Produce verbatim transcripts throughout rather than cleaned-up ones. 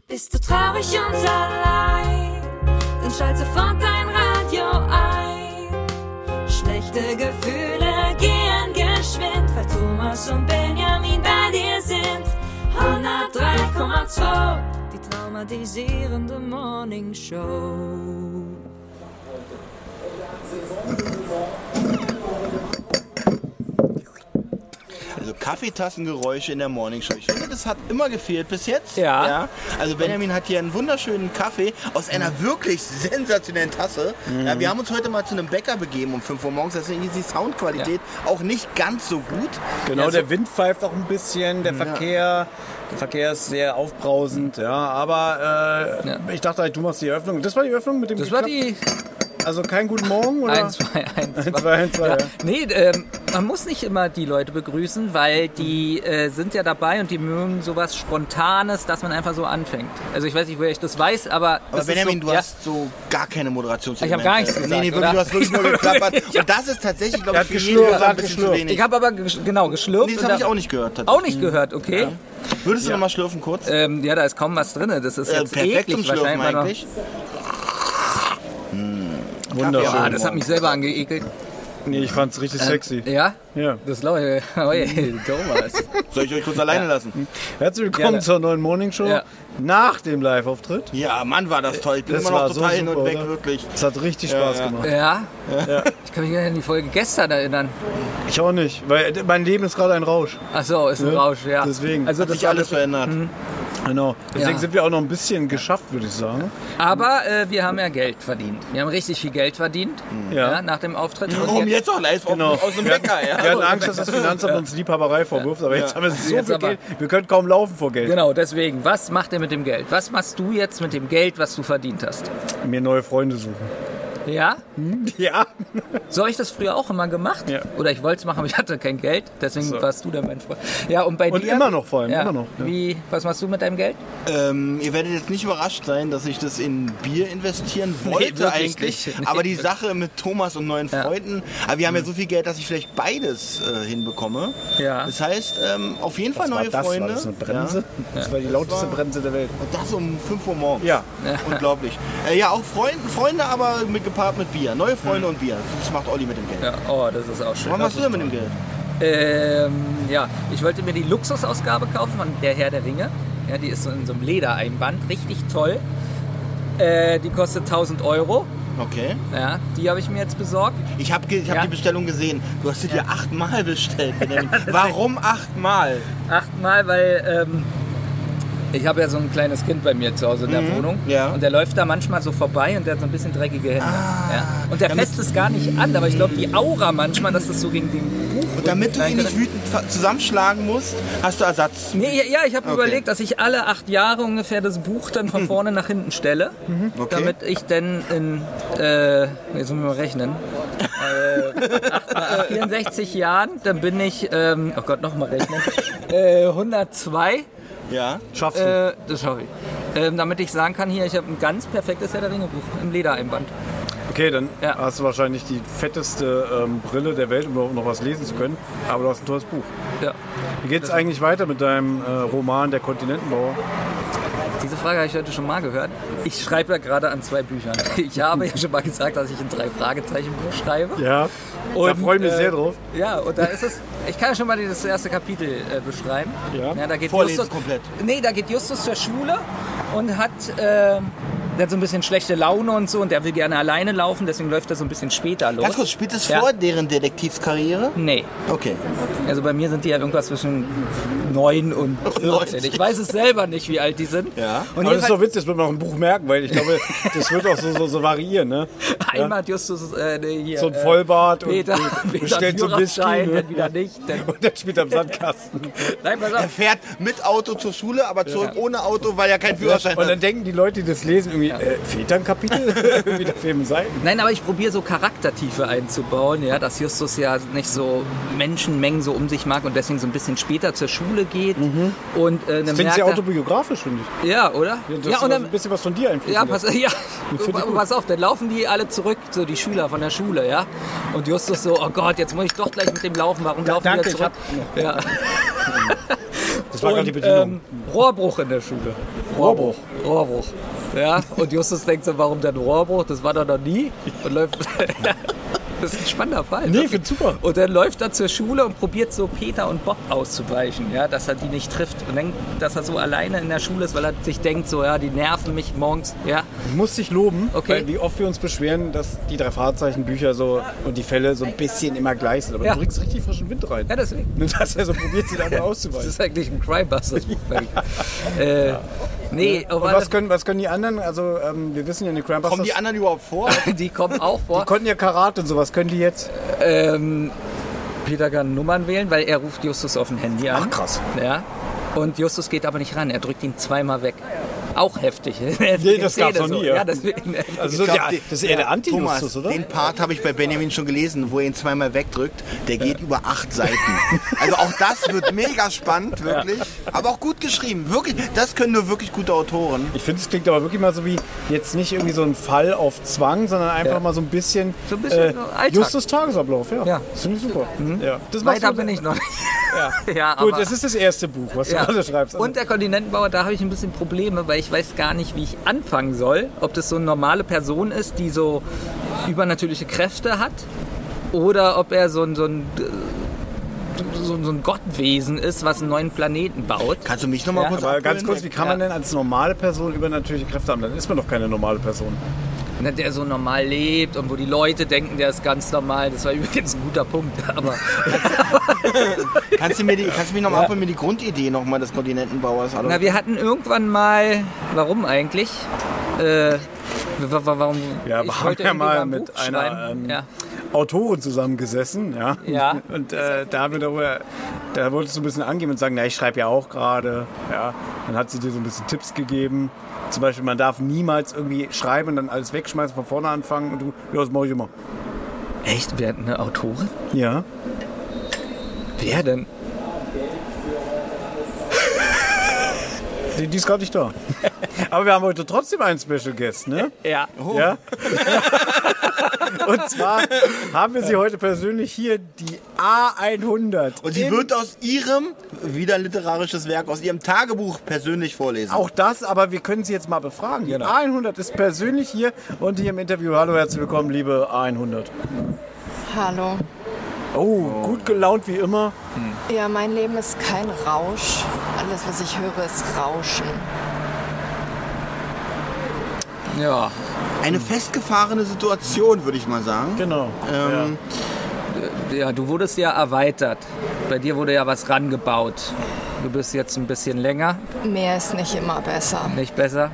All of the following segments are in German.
Bist du traurig und allein, dann schalt sofort dein Radio ein. Schlechte Gefühle gehen geschwind, weil Thomas und Benjamin bei dir sind. hundertdrei Komma zwei, die traumatisierende Morning Show. Also Kaffeetassengeräusche in der Morningshow. Ich finde, das hat immer gefehlt bis jetzt. Ja. ja. Also Benjamin hat hier einen wunderschönen Kaffee aus einer wirklich sensationellen Tasse. Mhm. Ja, wir haben uns heute mal zu einem Bäcker begeben um fünf Uhr morgens. Deswegen ist die Soundqualität ja. auch nicht ganz so gut. Genau, ja, so der Wind pfeift auch ein bisschen, der ja. Verkehr... Der Verkehr ist sehr aufbrausend, ja, aber äh, ja. ich dachte halt, du machst die Eröffnung. Das war die Eröffnung mit dem Das war die... Also kein guten Morgen, oder? Eins, zwei, eins, zwei. Eins, zwei, eins, zwei, ja. ja. Nee, ähm, man muss nicht immer die Leute begrüßen, weil die äh, sind ja dabei und die mögen sowas Spontanes, dass man einfach so anfängt. Also ich weiß nicht, woher ich das weiß, aber... Aber Benjamin, so, du ja. hast so gar keine Moderation. Ich habe gar nichts gesagt, Nee, nee, wirklich, du hast wirklich nur geklappert. Und das ist tatsächlich, glaube ich, für jeden ein bisschen zu wenig. Ich habe aber, gesch- genau, geschlürft. Nee, das habe ich auch nicht gehört. Auch nicht gehört, okay. Ja. Würdest du ja. noch mal schlürfen kurz? Ähm, ja, da ist kaum was drin. Das ist äh, jetzt perfekt eklig zum Schlürfen wahrscheinlich. eigentlich. Wunderschön. Ja, das hat mich selber angeekelt. Nee, ich fand's richtig ähm, sexy. Ja? Ja. Das glaube ich. Oh, hey, Thomas. Soll ich euch kurz alleine ja. lassen? Herzlich willkommen ja, zur neuen Morning Show. Ja. Nach dem Live-Auftritt. Ja, Mann, war das toll. Ich bin das immer noch total so hin und super, weg, oder? wirklich. Es hat richtig ja, Spaß ja. gemacht. Ja? ja? Ich kann mich nicht an die Folge gestern erinnern. Ich auch nicht, weil mein Leben ist gerade ein Rausch. Ach so, ist ein ja? Rausch, ja. Deswegen. Also hat das sich alles verändert. Mhm. Genau. Deswegen ja. sind wir auch noch ein bisschen geschafft, würde ich sagen. Aber äh, wir haben ja Geld verdient. Wir haben richtig viel Geld verdient ja. Ja, nach dem Auftritt. Warum jetzt auch live genau. aus dem Bäcker? Ja. Wir hatten Angst, dass das Finanzamt uns Liebhaberei vorwirft, aber jetzt ja. haben wir so jetzt viel aber. Geld, wir können kaum laufen vor Geld. Genau, deswegen, was macht ihr mit dem Geld? Was machst du jetzt mit dem Geld, was du verdient hast? Mir neue Freunde suchen. Ja? Ja. So habe ich das früher auch immer gemacht. Ja. Oder ich wollte es machen, aber ich hatte kein Geld. Deswegen so. warst du dann mein Freund. Ja, und bei und dir? immer noch vor allem, ja. immer noch. Ja. Wie, was machst du mit deinem Geld? Ähm, ihr werdet jetzt nicht überrascht sein, dass ich das in Bier investieren wollte nee, eigentlich. Nicht. Nee. Aber die Sache mit Thomas und neuen ja. Freunden, aber wir haben ja so viel Geld, dass ich vielleicht beides äh, hinbekomme. Ja. Das heißt, ähm, auf jeden Fall Was neue war das? Freunde. War das eine Bremse? Ja. Das war die lauteste Bremse der Welt. Und das um fünf Uhr morgens. Ja. Unglaublich. Äh, ja, auch Freunde, Freunde, aber mit, gepaart mit Bier. Neue Freunde hm. und Bier. Das macht Olli mit dem Geld. Ja, oh, das ist auch schön. Was machst du denn mit dem Geld? Ähm, ja, ich wollte mir die Luxusausgabe kaufen von Der Herr der Ringe. Ja, die ist so in so einem Ledereinband, richtig toll. Äh, die kostet tausend Euro. Okay. Ja, die habe ich mir jetzt besorgt. Ich habe ge- ich hab ja. die Bestellung gesehen. Du hast sie dir achtmal bestellt. Warum achtmal? Achtmal, weil ähm, ich habe ja so ein kleines Kind bei mir zu Hause in der mhm. Wohnung. Ja. Und der läuft da manchmal so vorbei und der hat so ein bisschen dreckige Hände. Ah. Ja. Und der Damit fässt es gar nicht an, aber ich glaube, die Aura manchmal, dass das so gegen den Buch... Und damit du ihn nicht wütend zusammenschlagen musst, hast du Ersatz. Nee, ja, ich habe okay. überlegt, dass ich alle acht Jahre ungefähr das Buch dann von vorne nach hinten stelle, mhm. okay. damit ich dann in, äh, jetzt müssen wir mal rechnen, äh, acht, vierundsechzig Jahren, dann bin ich, ähm, oh Gott, nochmal rechnen, äh, hundertzwei. Ja, schaffst du. Äh, das schaffe ich. Ähm, damit ich sagen kann, hier, ich habe ein ganz perfektes Herr der Ringe Buch im Ledereinband. Okay, dann ja. hast du wahrscheinlich die fetteste ähm, Brille der Welt, um überhaupt noch was lesen zu können. Aber du hast ein tolles Buch. Ja. Wie geht es eigentlich weiter mit deinem äh, Roman Der Kontinentenbauer? Diese Frage habe ich heute schon mal gehört. Ich schreibe ja gerade an zwei Büchern. Ich habe ja schon mal gesagt, dass ich ein Drei-Fragezeichen-Buch schreibe. Ja, und, da freue ich mich äh, sehr drauf. Ja, und da ist es... Ich kann ja schon mal das erste Kapitel äh, beschreiben. Ja, ja da geht Vorlesen Justus, komplett. Nee, da geht Justus zur Schule und hat... Äh, der hat so ein bisschen schlechte Laune und so und der will gerne alleine laufen, deswegen läuft er so ein bisschen später los. Ganz kurz, spielt es ja. vor deren Detektivskarriere? Nee. Okay. Also bei mir sind die ja irgendwas zwischen neun und vierzehn. Ich weiß es selber nicht, wie alt die sind. Ja. Und aber das ist doch witzig, das wird man auch im Buch merken, weil ich glaube, das wird auch so, so, so variieren. Ne? Einmal ja? hat Justus äh, hier, so ein Vollbart Peter, und Peter bestellt so ein Whisky. Ne? Dann wieder nicht. Dann und der spielt am Sandkasten. Nein, pass auf. Er fährt mit Auto zur Schule, aber zurück ja. ohne Auto, weil er keinen Führerschein und hat. Und dann denken die Leute, die das lesen, irgendwie, ja. äh, fehlt da ein Kapitel? Irgendwie der Film sein? Nein, aber ich probiere so Charaktertiefe einzubauen, ja, dass Justus ja nicht so Menschenmengen so um sich mag und deswegen so ein bisschen später zur Schule geht. Mhm. Und, äh, das klingt sehr autobiografisch, finde ich. Ja, oder? Ja, das ja, und dann ein bisschen was von dir einfließen. Ja, pass, ja. pass auf, dann laufen die alle zurück, so die Schüler von der Schule, ja. Und Justus so, oh Gott, jetzt muss ich doch gleich mit dem laufen, warum ja, laufen danke, die zurück? Ich ja. Das war und, gerade die Bedienung. Ähm, Rohrbruch in der Schule. Rohrbruch. Rohrbruch. Ja, und Justus denkt so, warum denn Rohrbruch? Das war doch noch nie. Und läuft... Das ist ein spannender Fall. Nee, ich find's super. Und dann läuft er zur Schule und probiert so Peter und Bob auszuweichen, ja, dass er die nicht trifft. Und dann, dass er so alleine in der Schule ist, weil er sich denkt, so, ja, die nerven mich morgens. Ja. Ich muss dich loben, Okay. weil wie oft wir uns beschweren, dass die drei Fragezeichenbücher so und die Fälle so ein bisschen immer gleich sind. Aber Ja. du bringst richtig frischen Wind rein. Ja, deswegen. Und dass er so probiert, sie dann Das auszuweichen. ist eigentlich ein Crybuster. äh, nee, Und aber was können, was können die anderen? Also ähm, wir wissen ja in den Crimbusters, Kommen die anderen überhaupt vor? die kommen auch vor. die konnten ja Karate und sowas. Können die jetzt? Ähm, Peter kann Nummern wählen, weil er ruft Justus auf dem Handy an. Ach, krass. Ja. Und Justus geht aber nicht ran. Er drückt ihn zweimal weg. Auch heftig. Nee, das gab's noch nie, ja. Ja, deswegen, Also so Ich glaub, der, die- das ist eher der Thomas, Anti-Justus, oder? den Part habe ich bei Benjamin schon gelesen, wo er ihn zweimal wegdrückt. Der geht über acht Seiten. Also auch das wird mega spannend, wirklich. Aber auch gut geschrieben. Wirklich, das können nur wirklich gute Autoren. Ich finde, es klingt aber wirklich mal so wie jetzt nicht irgendwie so ein Fall auf Zwang, sondern einfach Ja. mal so ein bisschen, So ein bisschen äh, so Alltag. Justus Tagesablauf. Ja, Ja. das finde ich super. Ja. Das machst Weiter du- bin ich noch nicht. Ja. Ja, Gut, aber- es ist das erste Buch, was Ja. du gerade schreibst. Also, Und der Kontinentenbauer, da habe ich ein bisschen Probleme, weil ich weiß gar nicht, wie ich anfangen soll. Ob das so eine normale Person ist, die so übernatürliche Kräfte hat, oder ob er so ein, so ein, so, so ein Gottwesen ist, was einen neuen Planeten baut. Kannst du mich noch mal Ja, kurz aber abholen? ganz kurz, wie kann man denn als normale Person übernatürliche Kräfte haben? Dann ist man doch keine normale Person. Ne, der so normal lebt und wo die Leute denken, der ist ganz normal. Das war übrigens ein guter Punkt. Aber Kannst du, mir die, kannst du mich noch mal abholen, mir die Grundidee noch mal des Kontinentenbauers? Hallo? na, wir hatten irgendwann mal, warum eigentlich? Äh, w- w- warum? Ja, ich wir haben wollte ja irgendwie mal ein mit Buch einer schreiben. ähm, Ja. Autorin zusammengesessen, ja. Ja. Und äh, da haben wir darüber, da wolltest du ein bisschen angeben und sagen, na, ich schreibe ja auch gerade, ja. Dann hat sie dir so ein bisschen Tipps gegeben. Zum Beispiel, man darf niemals irgendwie schreiben und dann alles wegschmeißen, von vorne anfangen und du, ja, das mache ich immer. Echt? Wir hatten eine Autorin? Ja. Wer denn? Die, die ist gerade nicht da. Aber wir haben heute trotzdem einen Special Guest, ne? Ja. Ja. Und zwar haben wir sie heute persönlich hier, die A hundert. Und sie In- wird aus ihrem, wieder ein literarisches Werk, aus ihrem Tagebuch persönlich vorlesen. Auch das, aber wir können sie jetzt mal befragen. Die Genau. A hundert ist persönlich hier und hier im Interview. Hallo, herzlich willkommen, liebe A hundert. Hallo. Oh, gut gelaunt wie immer. Ja, mein Leben ist kein Rausch. Alles, was ich höre, ist Rauschen. Ja. Eine festgefahrene Situation, würde ich mal sagen. Genau. Ähm, Ja, du wurdest ja erweitert. Bei dir wurde ja was rangebaut. Du bist jetzt ein bisschen länger, Mehr ist nicht immer besser. nicht besser.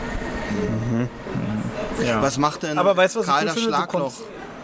Ja. Was macht denn Aber weißt du, was ich Karl gut das finde? Du Schlagloch? kommst-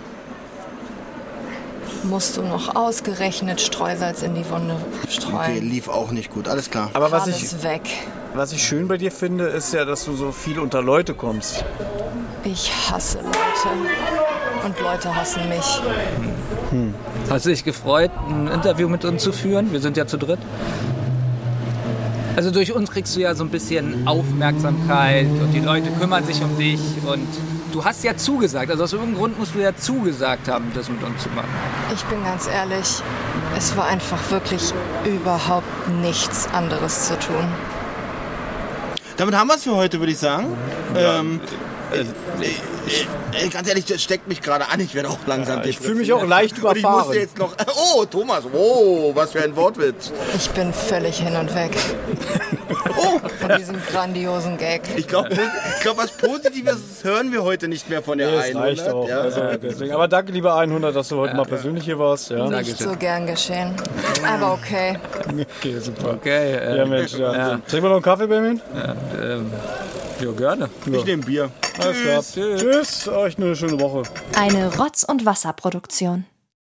Musst du noch ausgerechnet Streusalz in die Wunde Okay, streuen. lief auch nicht gut, alles klar. Aber was Alles ich, weg. was ich schön bei dir finde, ist ja, dass du so viel unter Leute kommst. Ich hasse Leute. Und Leute hassen mich. Hast du dich gefreut, ein Interview mit uns zu führen? Wir sind ja zu dritt. Also durch uns kriegst du ja so ein bisschen Aufmerksamkeit und die Leute kümmern sich um dich und du hast ja zugesagt. Also aus irgendeinem Grund musst du ja zugesagt haben, das mit uns zu machen. Ich bin ganz ehrlich, es war einfach wirklich überhaupt nichts anderes zu tun. Damit haben wir es für heute, würde ich sagen. Ähm, äh, äh, äh, ganz ehrlich, das steckt mich gerade an. Ich werde auch langsam ich depressiv. fühle mich auch leicht Und ich überfahren. musste jetzt noch... Oh, Thomas, oh, was für ein Wortwitz. Ich bin völlig hin und weg Oh, von diesem grandiosen Gag. ich glaube, ich glaub, was Positives hören wir heute nicht mehr von der Nee, es hundert. reicht auch. Ja. Also, deswegen. Aber danke, lieber A hundert, dass du heute mal persönlich hier warst. Ja. Nicht so gern geschehen. Aber okay. Okay, super. Okay, äh, Ja, Mensch, ja. Ja. Trinken wir noch einen Kaffee, Benjamin? ähm, ja, gerne. Ich nehme Bier. Alles klar. Tschüss. Tschüss. Euch eine schöne Woche. Eine Rotz- und Wasserproduktion.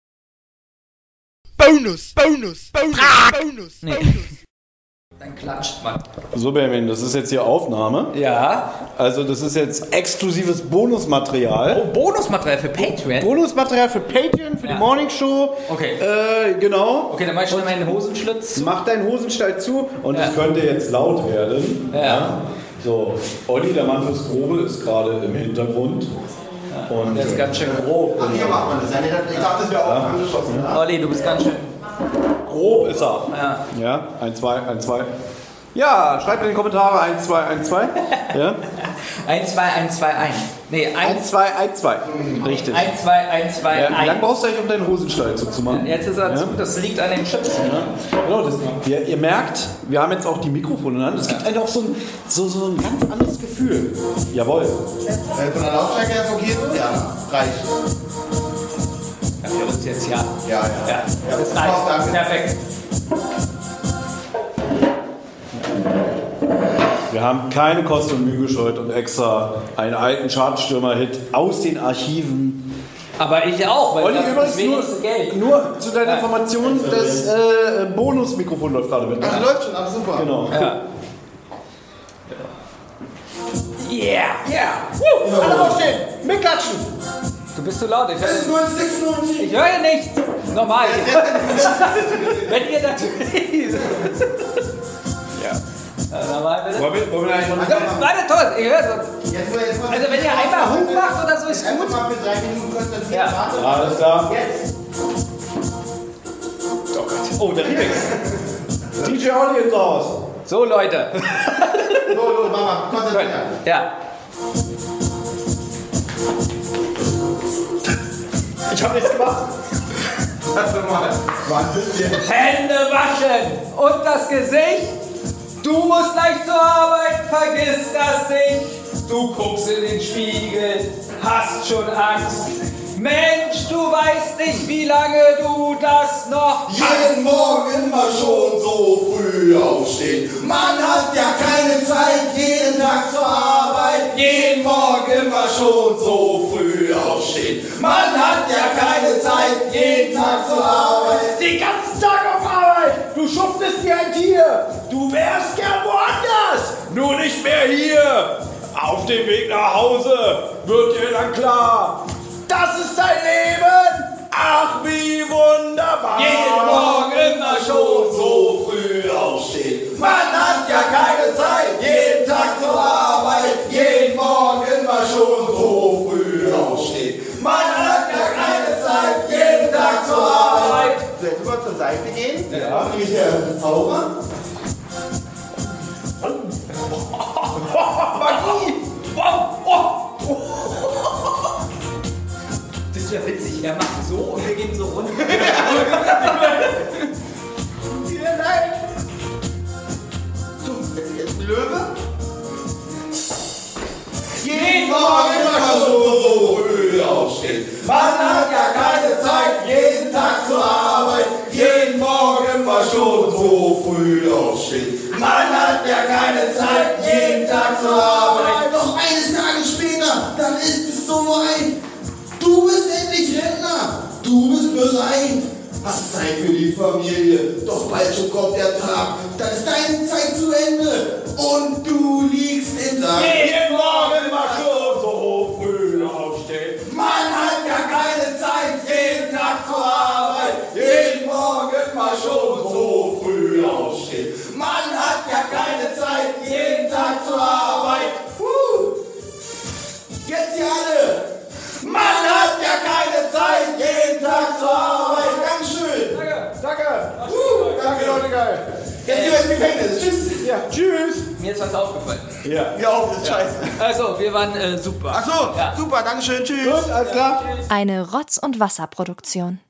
Bonus, Bonus, Bonus, Bonus. Nee. Dann klatscht man. So, Benjamin, das ist jetzt hier Aufnahme. Ja. Also, das ist jetzt exklusives Bonusmaterial. Oh, Bonusmaterial für Patreon. Bonusmaterial für Patreon, für Ja. die Morning Show. Okay. Äh, genau. Okay, dann mach ich schon meinen Hosenschlitz. Mach deinen Hosenstall zu und Ja. es könnte jetzt laut werden. Ja. So, Olli, der Mann fürs Grobe, ist gerade im Hintergrund. Und Der ist ganz schön grob. Hier macht man das. Ich dachte, das wäre auch angeschossen. Olli, du bist ganz schön grob ist er. Ja. Ja, eins, zwei, eins, zwei. Ja, schreibt in die Kommentare eins, zwei, eins, zwei. Ja. eins, zwei, eins, zwei, eins. Nee, eins, eins, zwei, eins, zwei. Richtig. eins, zwei, eins, zwei, Ja, wie lange eins. brauchst du eigentlich, um deinen Hosenstall zuzumachen? Jetzt ist er Ja. zu, das liegt an den Chips. Ja. Genau, das, ihr, ihr merkt, wir haben jetzt auch die Mikrofone in der Hand. Es gibt einfach so ein, so, so ein ganz anderes Gefühl. Jawohl. Äh, Von der Lautstärke her ist okay? Ja, reicht. Ja, für uns jetzt ja. Ja, ja. Ja, Ja, das das reicht. passt, danke. Perfekt. Wir haben keine Kosten und Mühe gescheut und extra einen alten Chartstürmer-Hit aus den Archiven. Aber ich auch, weil Olli, das übrigens das wenigste Geld. nur, nur zu deiner Information, das äh, Bonus-Mikrofon läuft gerade mit. Ach, läuft schon, ach super. Genau. Ja. Yeah! Woo, alle aufstehen, mitklatschen. Du bist zu laut. Ich höre, null sechs null sieben. ich höre nichts. Normal. Wenn ihr natürlich. Ja. Normal bitte. Wollen wir, wollen wir eigentlich Also, warte, toll. Ich höre so. Jetzt mal, jetzt mal Also, wenn ihr einmal Hut macht oder so, ist Jetzt gut. mal für drei Minuten konzentrieren. Ja. Warte. Alles klar. Jetzt. Oh Gott. Oh, der Remix. D J Olli ist raus. So, Leute. So, so, Mama, konzentrieren. Ja. Ich hab nichts gemacht. Warte mal. Wann bist du? Hände waschen und das Gesicht. Du musst gleich zur Arbeit, vergiss das nicht. Du guckst in den Spiegel, hast schon Angst. Mensch, du weißt nicht, wie lange du das noch Jeden Morgen immer schon so früh aufstehen. Man hat ja keine Zeit, jeden Tag zur Arbeit. Jeden Morgen immer schon so früh aufstehen. Man hat ja keine Zeit, jeden Tag zur Arbeit. Den ganzen Tag auf Arbeit. Du schuftest wie ein Tier. Du wärst gern woanders. Nur nicht mehr hier. Auf dem Weg nach Hause wird dir dann klar, das ist dein Leben. Ach, wie wunderbar. Jeden Morgen immer schon so früh aufstehen. Man hat ja keine Zeit, jeden Tag zur Arbeit. Jeden Morgen immer schon so früh aufstehen. Man hat ja keine Zeit, jeden Tag zur Arbeit. Soll ich mal zur Seite gehen? Ja, wie der Zauber? Magie! Wow! Oh. Das ist ja witzig, er macht so und wir gehen so runter. So, jetzt ein Löwe. Jeden Morgen immer schon so früh aufstehen. Man hat ja keine Zeit, jeden Tag zur Arbeit. Jeden Morgen immer schon so früh aufstehen. Man hat ja keine Zeit, jeden Tag zur Arbeit. Doch eines Tages später, dann ist es soweit. Du bist endlich Rentner, du bist bereit. Hast Zeit für die Familie, doch bald schon kommt der Tag. Dann ist deine Zeit zu Ende und du liegst im Sarg. Jeden Morgen immer schon so früh aufstehen. Man hat ja keine Zeit, jeden Tag zur Arbeit. Jeden Morgen mal schon so früh aufstehen. Man hat ja keine Zeit, jeden Tag zur Arbeit. Puh. Jetzt ihr alle. Man hat ja keine Zeit, jeden Tag zur Arbeit. Ganz schön. Danke, danke. Puh. Danke, Leute, geil. Jetzt gehen wir ins Gefängnis. Tschüss. Ja, tschüss. Mir ist was aufgefallen. Ja. Ja, auch, das ist scheiße. Also, wir waren äh, super. Ach so, Ja. super, danke schön, tschüss. Gut, alles klar. Eine Rotz- und Wasserproduktion.